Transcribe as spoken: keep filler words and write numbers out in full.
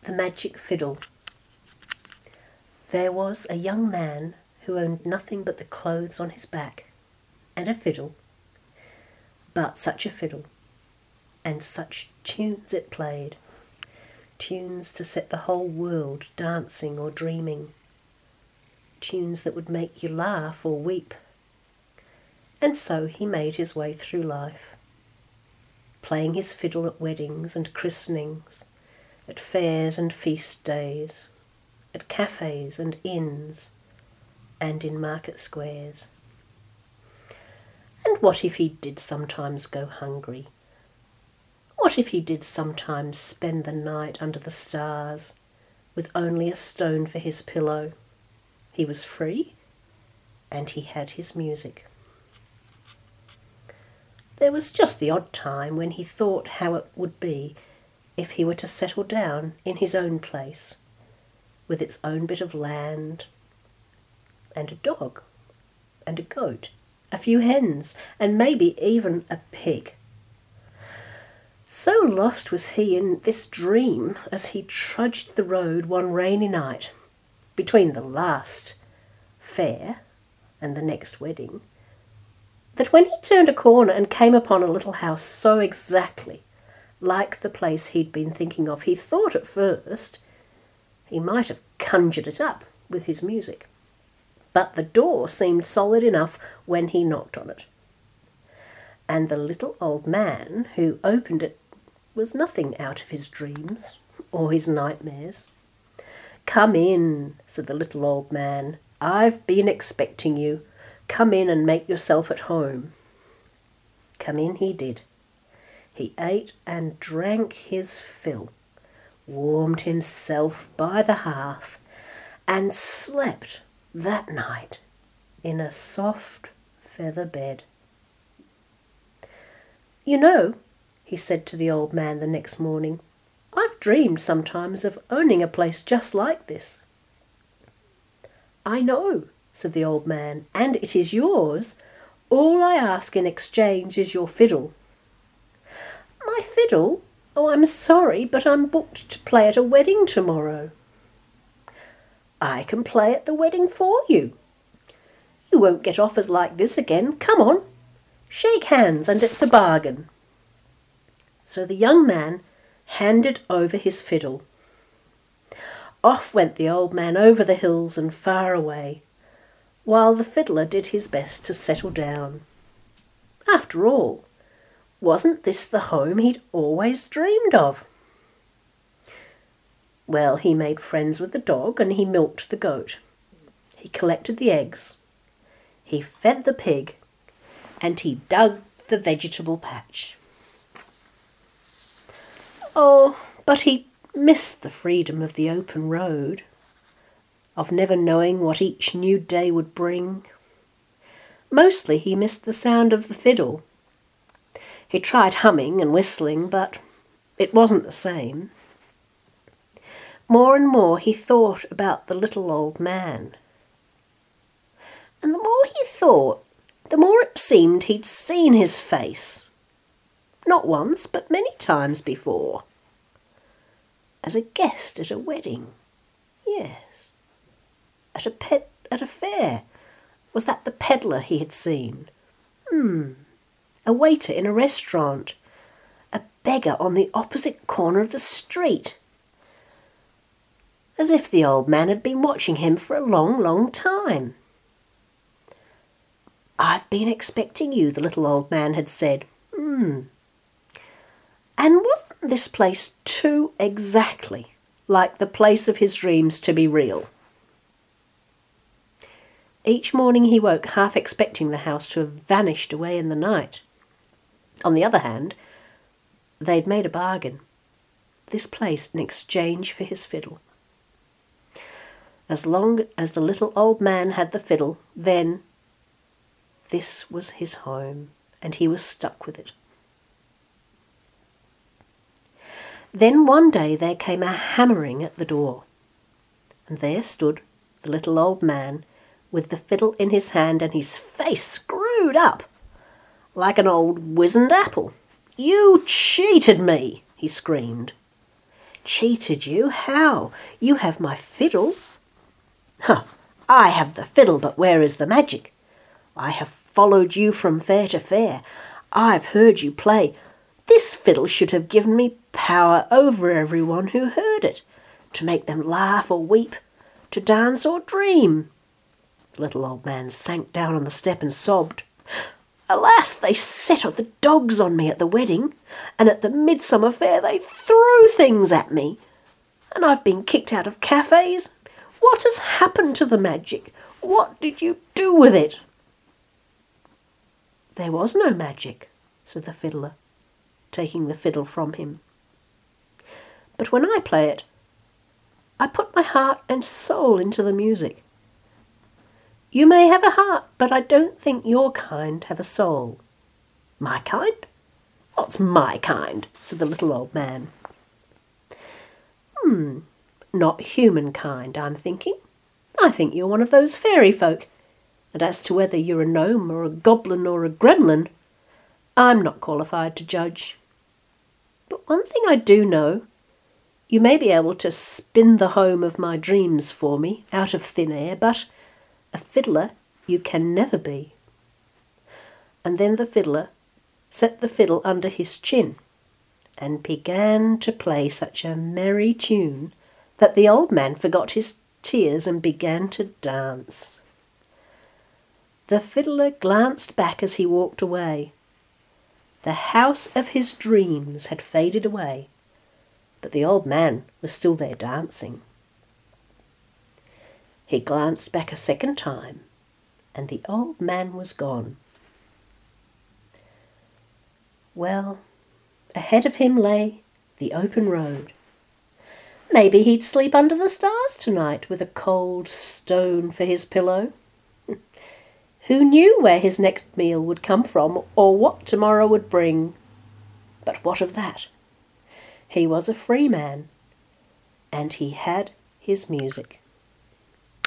The Magic Fiddle. There was a young man who owned nothing but the clothes on his back, and a fiddle, but such a fiddle, and such tunes it played, tunes to set the whole world dancing or dreaming, tunes that would make you laugh or weep. And so he made his way through life, playing his fiddle at weddings and christenings, at fairs and feast days, at cafes and inns, and in market squares. And what if he did sometimes go hungry? What if he did sometimes spend the night under the stars, with only a stone for his pillow? He was free, and he had his music. There was just the odd time when he thought how it would be if he were to settle down in his own place, with its own bit of land, and a dog, and a goat, a few hens, and maybe even a pig. So lost was he in this dream as he trudged the road one rainy night, between the last fair and the next wedding, that when he turned a corner and came upon a little house so exactly like the place he'd been thinking of, he thought at first he might have conjured it up with his music. But the door seemed solid enough when he knocked on it. And the little old man who opened it was nothing out of his dreams or his nightmares. "Come in," said the little old man. "I've been expecting you. Come in and make yourself at home." Come in he did. He ate and drank his fill, warmed himself by the hearth, and slept that night in a soft feather bed. "You know," he said to the old man the next morning, "I've dreamed sometimes of owning a place just like this." "I know," said the old man, "and it is yours. All I ask in exchange is your fiddle." "My fiddle? Oh, I'm sorry, but I'm booked to play at a wedding tomorrow." "I can play at the wedding for you. You won't get offers like this again. Come on, shake hands and it's a bargain." So the young man handed over his fiddle. Off went the old man over the hills and far away, while the fiddler did his best to settle down. After all, wasn't this the home he'd always dreamed of? Well, he made friends with the dog and he milked the goat. He collected the eggs. He fed the pig, and he dug the vegetable patch. Oh, but he missed the freedom of the open road, of never knowing what each new day would bring. Mostly he missed the sound of the fiddle. He tried humming and whistling, but it wasn't the same. More and more he thought about the little old man. And the more he thought, the more it seemed he'd seen his face. Not once, but many times before. As a guest at a wedding. Yes. At a pet at a fair. Was that the peddler he had seen? Hmm. A waiter in a restaurant. A beggar on the opposite corner of the street. As if the old man had been watching him for a long, long time. "I've been expecting you," the little old man had said. Hmm. And wasn't this place too exactly like the place of his dreams to be real? Each morning he woke half expecting the house to have vanished away in the night. On the other hand, they'd made a bargain. This place in exchange for his fiddle. As long as the little old man had the fiddle, then this was his home, and he was stuck with it. Then one day there came a hammering at the door, and there stood the little old man with the fiddle in his hand and his face screwed up like an old wizened apple. "You cheated me," he screamed. Cheated you? How? You have my fiddle." "Huh, I have the fiddle, but where is the magic? I have followed you from fair to fair. I've heard you play. This fiddle should have given me power over everyone who heard it, to make them laugh or weep, to dance or dream." The little old man sank down on the step and sobbed. "Alas, they set the dogs on me at the wedding, and at the midsummer fair they threw things at me, and I've been kicked out of cafes. What has happened to the magic? What did you do with it?" "There was no magic," said the fiddler, taking the fiddle from him. "But when I play it, I put my heart and soul into the music. You may have a heart, but I don't think your kind have a soul." "My kind? What's my kind?" said the little old man. Hmm, not humankind, I'm thinking. I think you're one of those fairy folk, and as to whether you're a gnome or a goblin or a gremlin, I'm not qualified to judge. But one thing I do know, you may be able to spin the home of my dreams for me out of thin air, but a fiddler you can never be." And then the fiddler set the fiddle under his chin and began to play such a merry tune that the old man forgot his tears and began to dance. The fiddler glanced back as he walked away. The house of his dreams had faded away, but the old man was still there dancing. He glanced back a second time, and the old man was gone. Well, ahead of him lay the open road. Maybe he'd sleep under the stars tonight with a cold stone for his pillow. Who knew where his next meal would come from or what tomorrow would bring? But what of that? He was a free man, and he had his music.